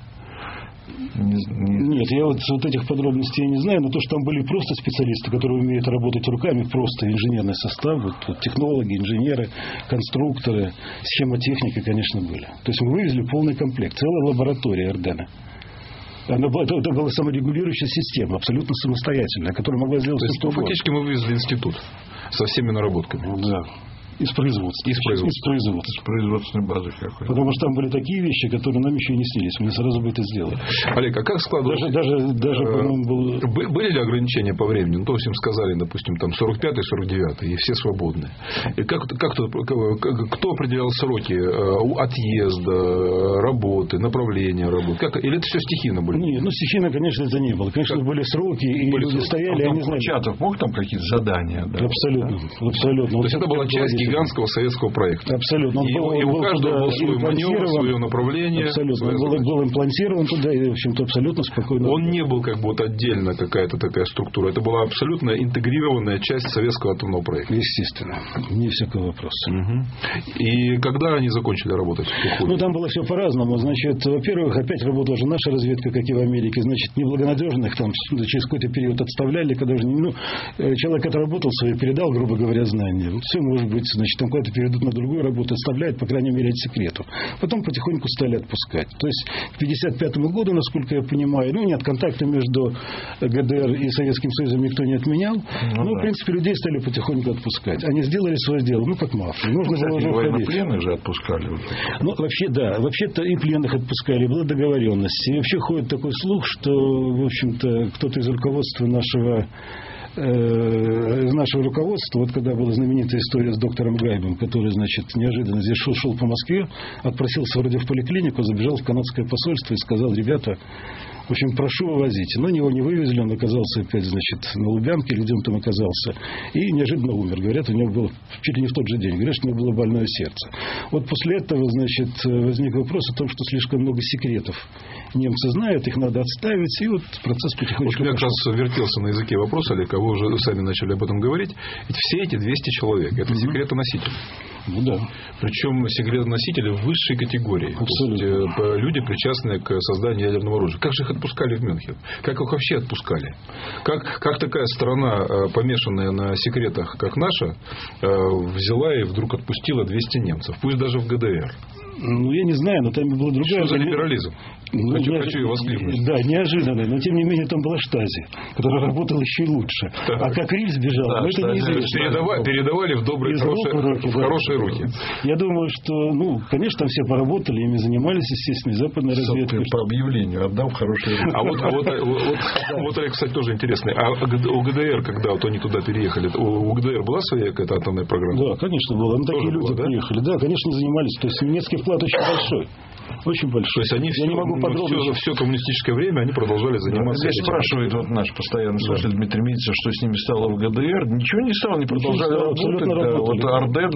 Нет, я вот этих подробностей не знаю, но то, что там были просто специалисты, которые умеют работать руками, просто инженерный состав, вот технологи, инженеры, конструкторы, схемотехника, конечно, были. То есть мы вывезли полный комплект, целая лаборатория Эрдена. Это была саморегулирующая система, абсолютно самостоятельная, которая могла сделать все, что угодно. Фактически мы вывезли институт со всеми наработками. Да. Из производства. Из производственной базы какой-то. Потому что там были такие вещи, которые нам еще не снились. Мы сразу бы это сделали. Олег, а как складывалось? Даже по-моему, было... Были ли ограничения по времени? То есть им сказали, допустим, там 45-й, 49-й, и все свободны. И кто определял сроки отъезда, работы, направления работы? Или это все стихийно было? Нет, стихийно, конечно, это не было. Конечно, были сроки, и люди стояли, они знали. Курчатов мог там какие-то задания? Да? Абсолютно. То есть это была часть гигантского советского проекта. Абсолютно. И у каждого был свой маневр, свое направление. Абсолютно. Он был имплантирован туда и, в общем-то, абсолютно спокойно. Он не был как бы отдельно какая-то такая структура. Это была абсолютно интегрированная часть советского атомного проекта. Естественно. Не всякого вопроса. И когда они закончили работать? Там было все по-разному. Значит, во-первых, опять работала же наша разведка, как и в Америке. Значит, неблагонадежных там через какой-то период отставляли, когда уже человек отработал свои, передал, грубо говоря, знания. Все может быть, значит, там куда-то перейдут на другую работу, оставляют, по крайней мере, от секрету. Потом потихоньку стали отпускать. То есть к 1955 году, насколько я понимаю, нет, контакты между ГДР и Советским Союзом никто не отменял. В принципе, людей стали потихоньку отпускать. Они сделали свое дело, как мафия. Нужно было уже уходить. Пленных же отпускали уже. Вообще, да. Вообще-то и пленных отпускали, была договоренность. И вообще ходит такой слух, что, в общем-то, кто-то из руководства нашего руководства, вот когда была знаменитая история с доктором Гайбом, который, значит, неожиданно здесь шел по Москве, отпросился вроде в поликлинику, забежал в канадское посольство и сказал: ребята, в общем, прошу вывозить. Но его не вывезли, он оказался опять, значит, на Лубянке, или где он там оказался, и неожиданно умер. Говорят, у него было чуть ли не в тот же день. Говорят, что у него было больное сердце. Вот после этого, значит, возник вопрос о том, что слишком много секретов немцы знают, их надо отставить, и вот процесс потихонечку... Вот я как раз вертелся на языке вопрос, Олег, а вы уже сами начали об этом говорить. Ведь все эти 200 человек – это секретоносители. Да. Причем секретоносители высшей категории. Абсолютно. Люди, причастные к созданию ядерного оружия. Как же их отпускали в Мюнхен? Как их вообще отпускали? Как такая страна, помешанная на секретах, как наша, взяла и вдруг отпустила 200 немцев? Пусть даже в ГДР. Ну, я не знаю, но там была другая... Что за либерализм? Хочу ее воскликнуть. Да, неожиданно, но тем не менее там была Штази, которая работала еще и лучше. Так. А как Риль сбежал, да, это неизвестно. Передавали в добрые, хорошие руки. Я думаю, что, конечно, там все поработали, ими занимались, естественно, и западная разведка. По объявлению отдам в хорошие руки. Вот, Олег, кстати, тоже интересный. А у ГДР, когда вот они туда переехали, у ГДР была своя какая-то атомная программа? Да, конечно, была. Такие люди приехали. Да, конечно, занимались. То есть немецкий вклад очень большой. Очень большой. То есть они все коммунистическое время они продолжали заниматься. Здесь спрашивает наш постоянный слушатель Дмитрий Митцев, что с ними стало в ГДР. Ничего не стало, они продолжали работать. Вот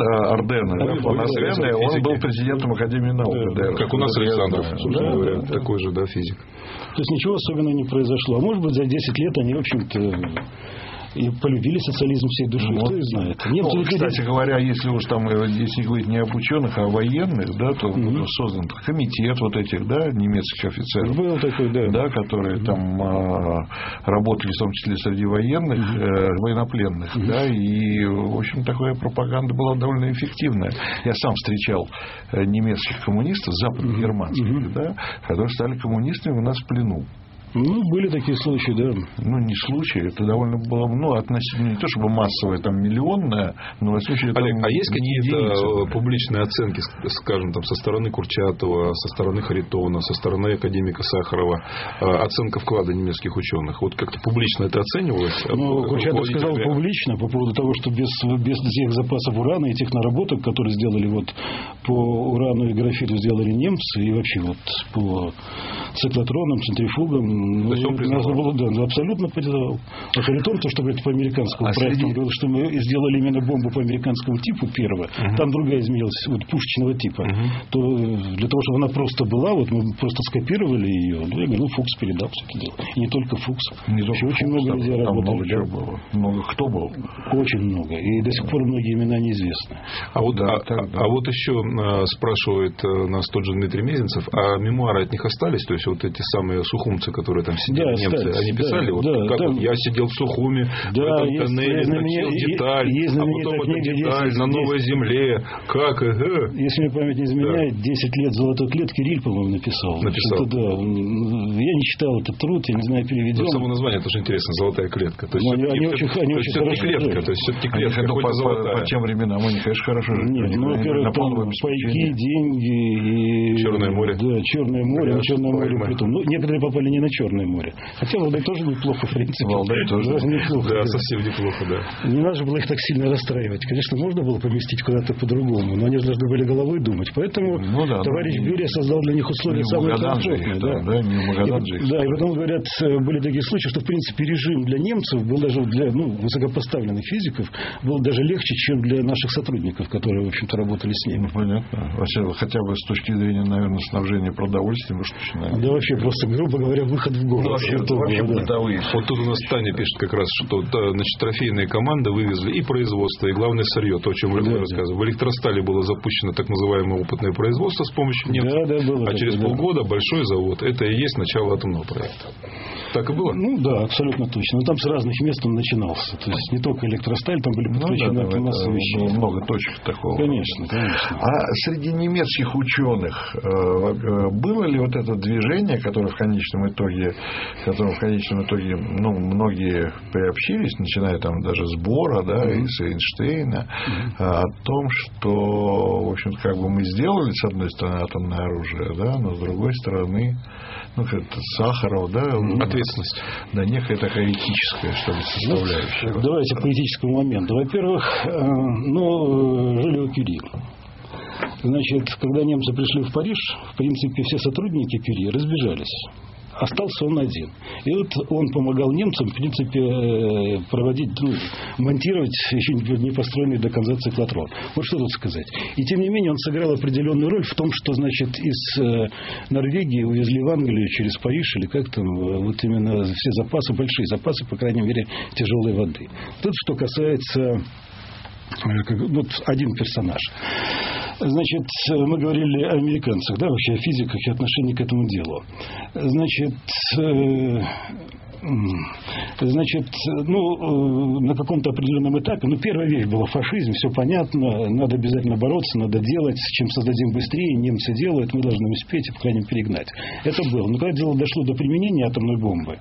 Арден, он был президентом Академии наук ГДР. Как у нас Александров, собственно говоря, такой же, физик. То есть ничего особенного не произошло. А может быть, за 10 лет они, в общем-то, и полюбили социализм всей души, кто и знает. Кстати говоря, если уж там, если говорить не об ученых, а о военных, да, то создан комитет вот этих, да, немецких офицеров, был такой, да, которые там работали, в том числе среди военных, военнопленных, да, и, в общем, такая пропаганда была довольно эффективная. Я сам встречал немецких коммунистов, западногерманских, да, которые стали коммунистами у нас в плену. Были такие случаи, да. Не случаи, это довольно было, относительно, не то чтобы массовое, там, миллионное, но в случае... Олег, а есть какие-то публичные оценки, скажем, там, со стороны Курчатова, со стороны Харитона, со стороны академика Сахарова, оценка вклада немецких ученых? Вот как-то публично это оценивалось? Курчатов сказал публично по поводу того, что без тех запасов урана и тех наработок, которые сделали по урану и графиту сделали немцы, и вообще по циклотронам, центрифугам, абсолютно поддержал. А Харитон, то, что говорит по американскому проекту, он говорил, что мы сделали именно бомбу по американскому типу первую, там другая изменилась, пушечного типа, то для того, чтобы она просто была, мы просто скопировали ее, я говорю, Фукс передал все это дело. И не только Фукс. Очень много людей работали. Много кто был? Очень много. И до сих пор многие имена неизвестны. А вот еще спрашивает нас тот же Дмитрий Мезенцев, а мемуары от них остались? То есть вот эти самые сухумцы, которые там сидели, немцы, они писали, я сидел в Сухуми, в этом тоннеле, точил деталь, а потом эта деталь на новой земле, Если мне память не изменяет, 10 лет золотой клетки Риль, по-моему, написал. Я не читал этот труд, я не знаю, переведен. Само название тоже интересно, золотая клетка. То есть они очень хорошо клетка, то есть все-таки клетка какой-то золотая. По тем временам они, конечно, хорошо жили. Нет, во-первых, там пайки, деньги и... Черное море. Да, Черное море, на Черное море притом. Некоторые попали не на Черное море. Хотя Валдай тоже неплохо, в принципе. Валдай тоже неплохо. Да, совсем неплохо, да. Не надо же было их так сильно расстраивать. Конечно, можно было поместить куда-то по-другому, но они же должны были головой думать. Поэтому товарищ Берия создал для них условия самые комфортные. Да, и потом, говорят, были такие случаи, что, в принципе, режим для немцев был даже для высокопоставленных физиков был даже легче, чем для наших сотрудников, которые, в общем-то, работали с ними. Понятно. Хотя бы с точки зрения, наверное, снабжения продовольствием. Да, вообще, просто, грубо говоря, выход в город. Вот тут у нас Таня пишет как раз, что трофейные команды вывезли и производство, и главное сырье, то, о чем вы рассказывали. В Электростале было запущено так называемое опытное производство с помощью немцев, а через полгода большой завод. Это и есть начало атомного проекта. Так и было? Да, абсолютно точно. Но там с разных мест он начинался. То есть не только Электросталь, там были подключены массовые вещи. Было много точек такого. Конечно. А среди немецких ученых было ли вот это движение, которое в конечном итоге, многие приобщились, начиная там даже с Бора, и с Эйнштейна, о том, что, в общем, как бы мы сделали, с одной стороны, атомное оружие, но с другой стороны, Сахаров, ответственность. Да, некая такая этическая, что ли, составляющая. Давайте по этическому моменту. Во-первых, жили у Кюри. Значит, когда немцы пришли в Париж, в принципе, все сотрудники Кюри разбежались. Остался он один. И вот он помогал немцам, в принципе, монтировать еще не построенный до конца циклотрон. Вот что тут сказать. И тем не менее он сыграл определенную роль в том, что, значит, из Норвегии увезли в Англию через Париж, или как там, вот именно все запасы, большие запасы, по крайней мере, тяжелой воды. Тут, что касается один персонаж. Значит, мы говорили о американцах, да, вообще о физиках и отношении к этому делу. Значит, на каком-то определенном этапе, первая вещь была фашизм, все понятно, надо обязательно бороться, надо делать, чем создадим быстрее, немцы делают, мы должны успеть и, по крайней мере, перегнать. Это было. Но когда дело дошло до применения атомной бомбы,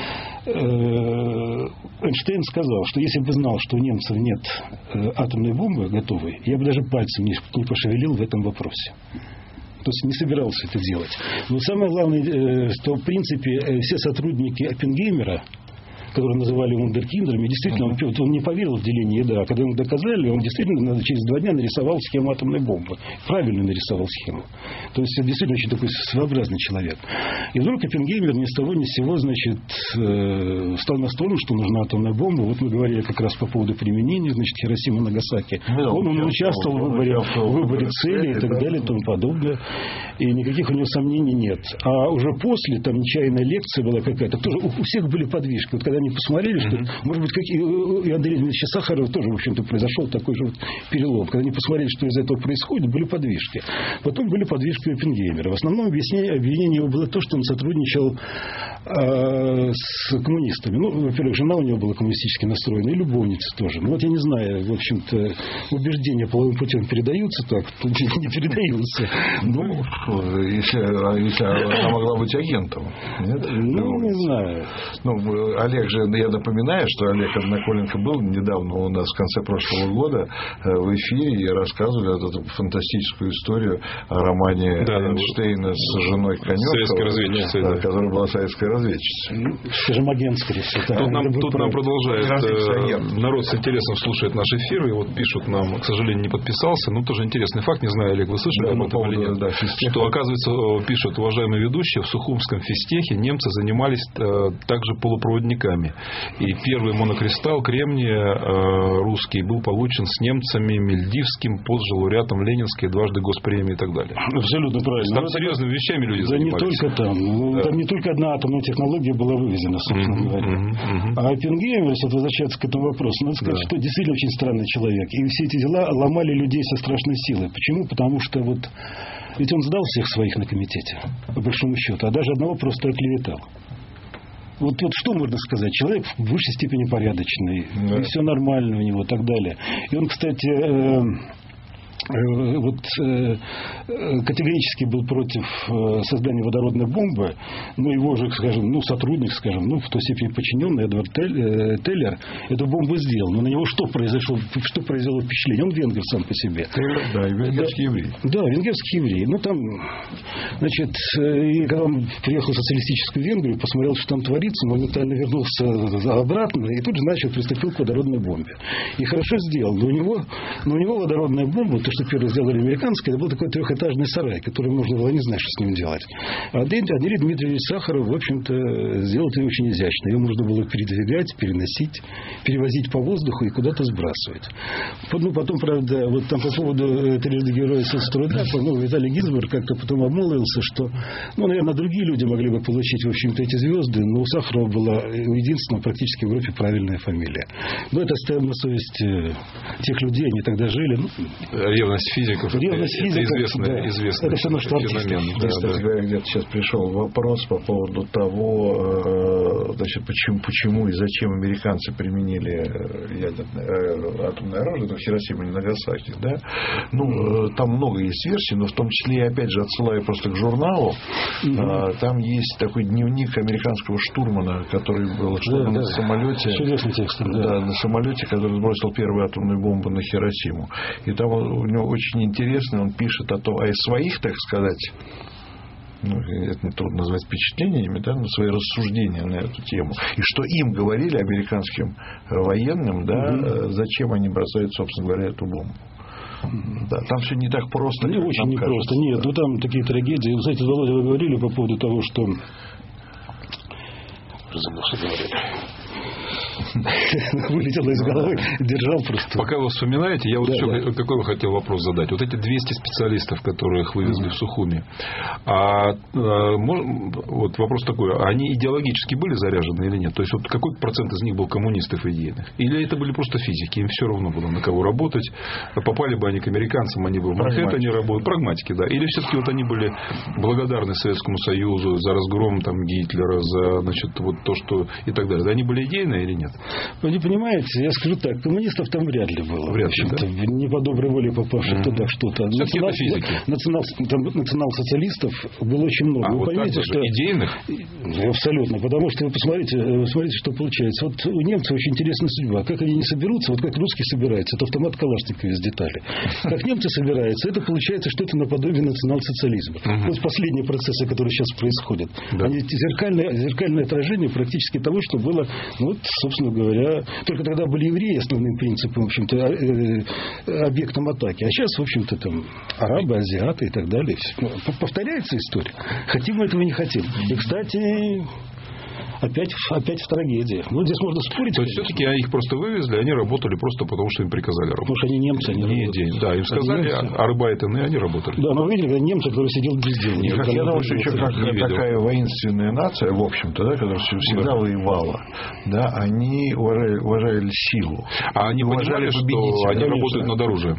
Эйнштейн сказал, что если бы знал, что у немцев нет атомной бомбы готовой, я бы даже пальцем не пошевелил в этом вопросе. То есть не собирался это делать. Но самое главное, что в принципе все сотрудники Оппенгеймера, которые называли вундеркиндерами, действительно, он не поверил в деление ядра. А когда ему доказали, он действительно через 2 дня нарисовал схему атомной бомбы. Правильно нарисовал схему. То есть, это действительно очень такой своеобразный человек. И вдруг Оппенгеймер ни с того ни с сего, значит, встал на сторону, что нужна атомная бомба. Вот мы говорили как раз по поводу применения, значит, Хиросима и Нагасаки. Он участвовал в выборе цели и так далее и тому подобное. И никаких у него сомнений нет. А уже после, там, нечаянная лекция была какая-то, тоже у всех были подвижки. Вот когда они посмотрели, что, может быть, как и Андрея Дмитриевича Сахарова тоже, в общем-то, произошел такой же вот перелом. Когда они посмотрели, что из этого происходит, были подвижки. Потом были подвижки Оппенгеймера. В основном обвинение его было то, что он сотрудничал с коммунистами. Во-первых, жена у него была коммунистически настроена, и любовница тоже. Я не знаю, в общем-то, убеждения половым путем передаются так, не передаются. Если она могла быть агентом. Нет? Не знаю. Олег же, я напоминаю, что Олег Одноколенко был недавно у нас в конце прошлого года в эфире и рассказывали эту фантастическую историю о романе Эйнштейна с женой Конёвой, которая была советской разведчицей. Скажем, агент, скорее всего. Тут нам продолжает народ с интересом слушает наш эфир, и вот пишут нам, к сожалению, не подписался, но тоже интересный факт, не знаю, Олег, вы слышали об этом или нет? Что, оказывается, пишут уважаемые ведущие, в Сухумском физтехе немцы занимались также полупроводниками. И первый монокристалл кремния русский был получен с немцами, Мельдивским, позже лауреатом Ленинской, дважды госпремии и так далее. Абсолютно правильно. Там серьезными вещами люди занимались. Не только там. Там не только одна атомная технология была вывезена, собственно говоря. А Оппенгеймер, если возвращаться к этому вопросу, надо сказать, что действительно очень странный человек. И все эти дела ломали людей со страшной силой. Почему? Потому что ведь он сдал всех своих на комитете, по большому счету, а даже одного просто оклеветал. Вот что можно сказать? Человек в высшей степени порядочный, и все нормально у него и так далее. И он, кстати, категорически был против создания водородной бомбы, но его же, скажем, сотрудник, скажем, в той степени подчиненный Эдвард Теллер эту бомбу сделал. Но на него что произвело впечатление? Он венгер сам по себе. Да, и венгерский еврей. Да, венгерский еврей. Значит, и когда он приехал в социалистическую Венгрию, посмотрел, что там творится, моментально вернулся обратно и тут же приступил к водородной бомбе. И хорошо сделал. Но у него водородная бомба, что первый сделали американские, это был такой 3-этажный сарай, который можно было не знать, что с ним делать. А Андрей Дмитриевич Сахаров, в общем-то, сделал это очень изящно. Ее можно было передвигать, переносить, перевозить по воздуху и куда-то сбрасывать. Потом, правда, там по поводу трижды героя соцтруда, Виталий Гинзбург как-то потом обмолвился, что, наверное, другие люди могли бы получить, в общем-то, эти звезды, но у Сахарова была у единственного практически в Европе правильная фамилия. Но это оставим на совести тех людей, они тогда жили. Ревность физиков. Это известный феномен. Где-то сейчас пришел вопрос по поводу того, почему и зачем американцы применили атомное оружие, это Хиросима и Нагасаки. Да? Там много есть версий, но в том числе, я опять же отсылаю просто к журналу. Там есть такой дневник американского штурмана, который был на самолете. На самолете, который сбросил первую атомную бомбу на Хиросиму. И там у него очень интересно, он пишет о своих, так сказать, это трудно назвать впечатлениями, но свои рассуждения на эту тему. И что им говорили, американским военным, зачем они бросают, собственно говоря, эту бомбу. Да, там все не так просто. Не очень непросто. Нет, там такие трагедии. Кстати, Володя, вы говорили по поводу того, что... вылетело из головы, держал просто. Пока вы вспоминаете, я вот еще какой хотел вопрос задать. Вот эти 200 специалистов, которых вывезли в Сухуми, вот вопрос такой, они идеологически были заряжены или нет? То есть, вот какой процент из них был коммунистов идейных? Или это были просто физики, им все равно было на кого работать, попали бы они к американцам, они бы в Манхэттене работали, прагматики, да? Или все-таки вот они были благодарны Советскому Союзу за разгром там Гитлера, за, значит, вот то, что и так далее. Они были идейные или нет? Вы не понимаете, я скажу так, коммунистов там вряд ли было. Вряд ли, да? Не по доброй воле попавших туда что-то. Национал-социалистов было очень много. Вы вот поймите, что идейных? Абсолютно. Потому что вы посмотрите, что получается. Вот у немцев очень интересная судьба. Как они не соберутся, вот как русские собираются, это автомат Калашникова из деталей. Как немцы собираются, это получается что-то наподобие национал-социализма. Вот последние процессы, которые сейчас происходят. Они зеркальное отражение практически того, что было, вот, собственно говоря, только тогда были евреи основным принципом, в общем-то, объектом атаки. А сейчас, в общем-то, там арабы, азиаты и так далее. Повторяется история. Хотим мы этого, не хотим. И, кстати, опять в трагедии. Ну, здесь можно спорить. То есть, все-таки их просто вывезли, они работали просто потому, что им приказали работать. Потому что они немцы, они работают. Да, им сказали, арбайтены, они работали. Да, но видели, когда немцы, которые сидел без дела. Я думаю, что еще такая воинственная нация, в общем-то, да, которая всегда воевала, да, они уважали силу. А они понимали, что они работают над оружием?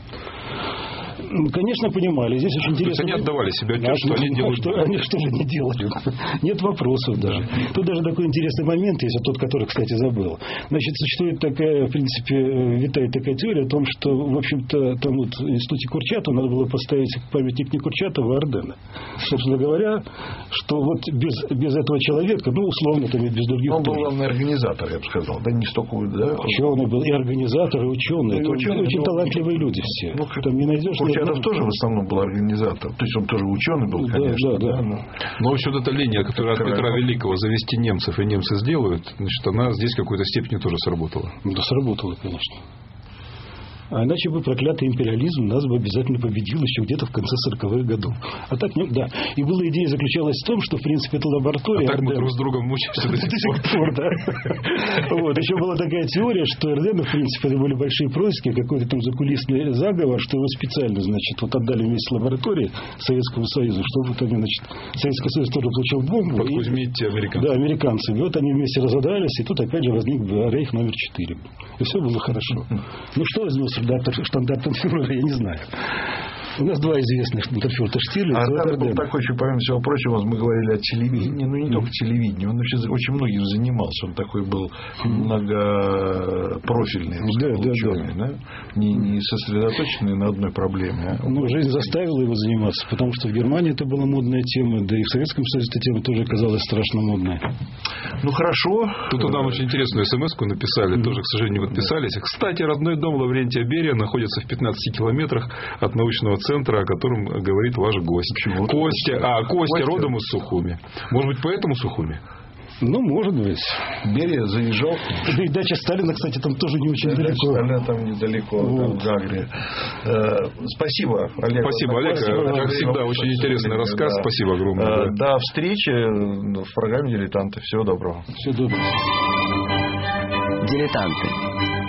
Конечно, понимали. Здесь очень интересно. Они отдавали себе отчет, что они делают. Они что же не делали? Нет вопросов даже. Тут даже такой интересный момент есть, тот, который, кстати, забыл. Значит, существует такая, в принципе, витает такая теория о том, что, в общем-то, там вот в институте Курчатова надо было поставить памятник не Курчатова, а Ардена. Собственно говоря, что вот без этого человека, ну, условно, там и без других. Он был главный организатор, я бы сказал. Да, не столько, да? Ученый был, и организатор, и ученые. Очень талантливые люди все. Ну, там не найдешь. Курчатов тоже в основном был организатор. То есть он тоже ученый был, конечно. Да. Но вообще вот эта линия, которая от Петра Великого завести немцев, и немцы сделают, значит, она здесь в какой-то степени тоже сработала. Да, сработала, конечно. А иначе бы проклятый империализм нас бы обязательно победил еще где-то в конце 40-х годов. А так нет, да. И была идея заключалась в том, что, в принципе, эта лаборатория... А так мы друг с другом мучаемся до сих пор. Да. Вот. Еще была такая теория, что Эрдена, в принципе, это были большие происки, какой-то там закулисный заговор, что его специально, значит, вот отдали вместе с лабораторией Советскому Союзу, чтобы вот они, значит, Советский Союз тоже получил бомбу. Подкузмите американцев. Да, американцы. И вот они вместе разодались, и тут опять же возник Рейх номер 4. И все было хорошо. Ну, что из него штандартенфюрера, я не знаю. У нас два известных штандартенфюрера, Штирлиц и Арден был такой, еще, помимо всего прочего, мы говорили о телевидении, ну, не только телевидении, он вообще очень многим занимался, он такой был многопрофильный, ученый, да? Не сосредоточенный на одной проблеме. Ну, жизнь заставила его заниматься, потому что в Германии это была модная тема, да и в Советском Союзе эта тема тоже оказалась страшно модной. Ну, хорошо. Тут нам очень интересную смс-ку написали, тоже, к сожалению, не подписались. Кстати, родной дом Лаврентия Берия находится в 15 километрах от научного центра, о котором говорит ваш гость. Костя родом из Сухуми. Может быть, поэтому Сухуми? Ну, может быть. Берия заезжал. Да и дача Сталина, кстати, там тоже не очень далеко. Сталина там недалеко, там в Гагре. Спасибо, Олег. Спасибо, Олег. Как всегда, очень интересный рассказ. Спасибо огромное. До встречи в программе «Дилетанты». Всего доброго. Всего доброго. «Дилетанты».